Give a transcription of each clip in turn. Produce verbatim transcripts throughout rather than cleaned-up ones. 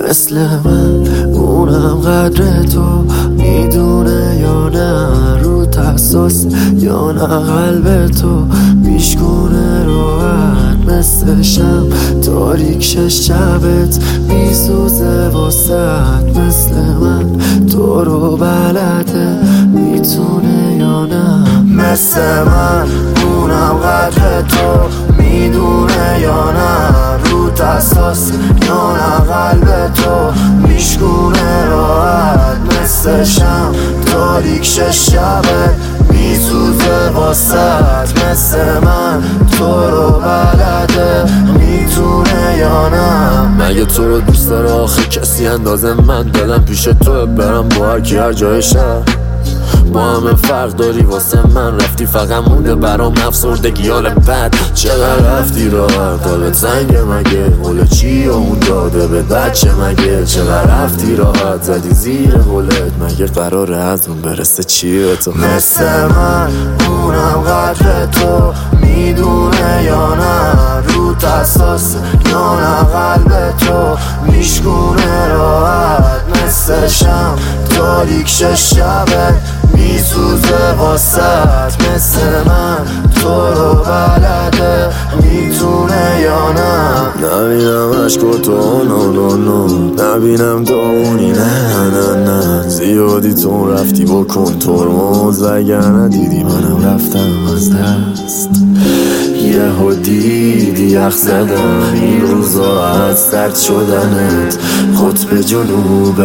مثل من اونم قدر تو میدونه یا نه، رو حساس یا نه قلب تو میشکونه راحت مثل شم، تاریک شش شبت میسوزه واسد. مثل من تو رو بلده میتونه یا نه، مثل من اونم قدر تو میدونه یا نه، رو حساس یا نه قلب تو میشکونه راحت مثل شم، تاریک شش شبت میسوزه واسد. مثل من تو رو بلده میتونه یا نه. مگه تو رو دوست داره آخه کسی اندازه من؟ دلم پیش تو برم با هر کی هر جای شهر، با همه فرق داری واسه من، رفتی فقط مونده برام افسردگی حال بد. چقدر رفتی راحت حالت زنگه مگه، قول چی اون داده به بچه مگه؟ چقدر رفتی راحت زدی زیر قولت، مگه قراره از اون برسه چی به تو؟ مثل من اونم قدر تو میدونه یا نه، رو حساس یا نه قلب تو میشکونه راحت مثل شم، تاریک شش شبت میسوزه واسد. مثل من تو رو بلده میتونه یا نه. نبینم عشق تو نو نو نو، نبینم داغونی نه نه نه، زیادی تو رفتی بکن ترمز، اگر ندیدی منم رفتم از دست. یه ها دیدی یخ زدم این روزا از سرد شدنت، قطب جنوب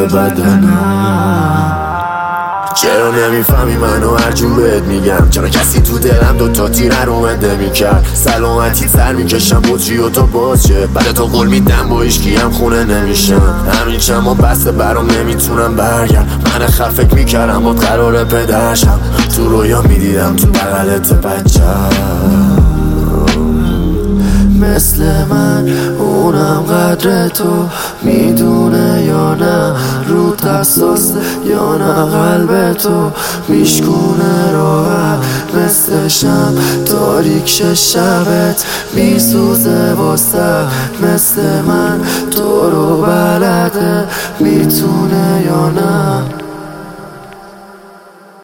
بدنم. چرا نمیفهمی منو هر جور بهت میگم؟ چرا کسی تو دلم دوتا تیر رو مده میکرد؟ سلامتی سر میکشم بطری و تو باز شه، بعد تو قول میدم با ایشکی هم خونه نمیشم. همین چما بسته برام نمیتونم برگرد، من خر فکر میکردم با قرار پدرشم، تو رویا میدیدم تو بغلت بچم. مثل من اونم قدر تو میدونه یا نه، رو حساس یا نه قلب تو میشکونه راحت مثل شم، تاریک شش شبت میسوزه واسه. مثل من تو رو بلده میتونه یا نه.